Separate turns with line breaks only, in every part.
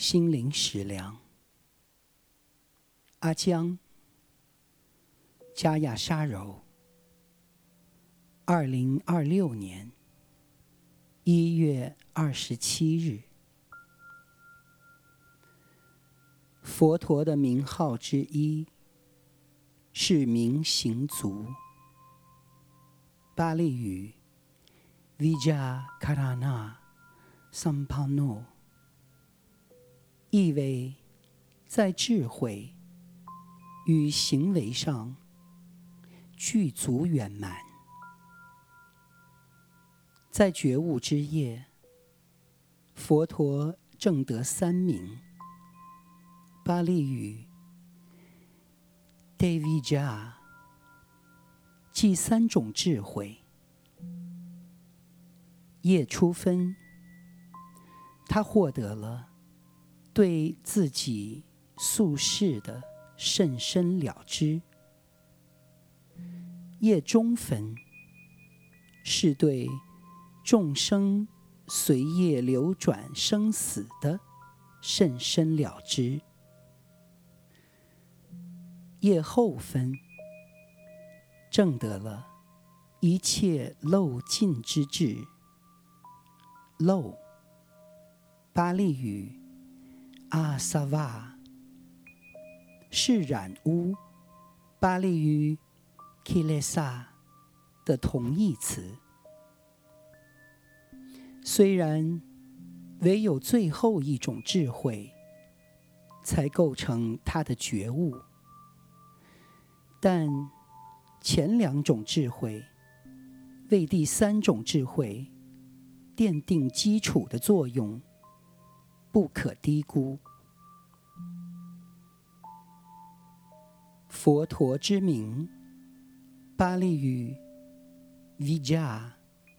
心灵食粮。阿江，加亚沙柔，2026年1月27日。佛陀的名号之一是明行足，巴利语 Vijakarana Sampanno， 意为在智慧与行为上具足圆满。在觉悟之夜，佛陀证得三明，巴利语 Devija， 即三种智慧。夜初分，他获得了对自己宿世的甚深了知。夜中分，是对众生随业流转生死的甚深了知。夜后分，证得了一切漏尽之智。漏，巴利语阿萨瓦，是染污，巴利语 kilesa 的同义词。虽然唯有最后一种智慧才构成他的觉悟，但前两种智慧为第三种智慧奠定基础的作用不可低估。佛陀之名，巴利语 Vijaya，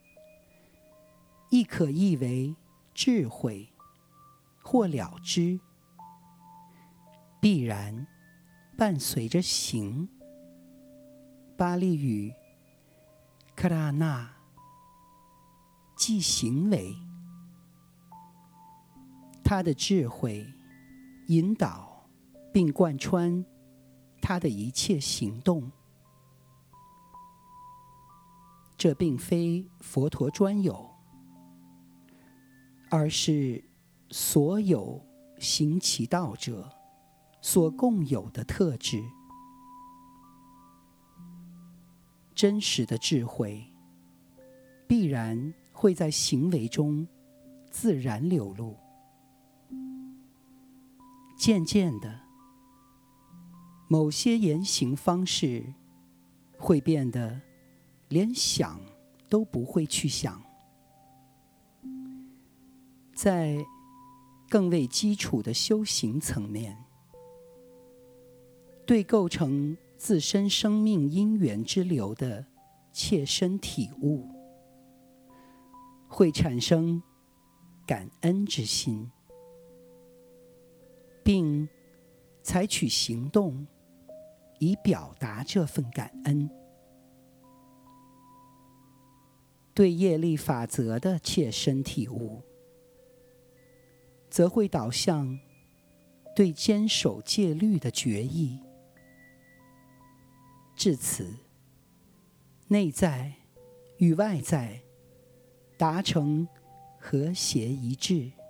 亦可译为智慧或了知，必然伴随着行，巴利语 Karana， 即行为。他的智慧引导并贯穿他的一切行动。这并非佛陀专有，而是所有行其道者所共有的特质。真实的智慧必然会在行为中自然流露。渐渐的，某些言行方式会变得连想都不会去想。在更为基础的修行层面，对构成自身生命因缘之流的切身体悟，会产生感恩之心，并采取行动以表达这份感恩。对业力法则的切身体悟，则会导向对坚守戒律的决议。至此，内在与外在达成和谐一致。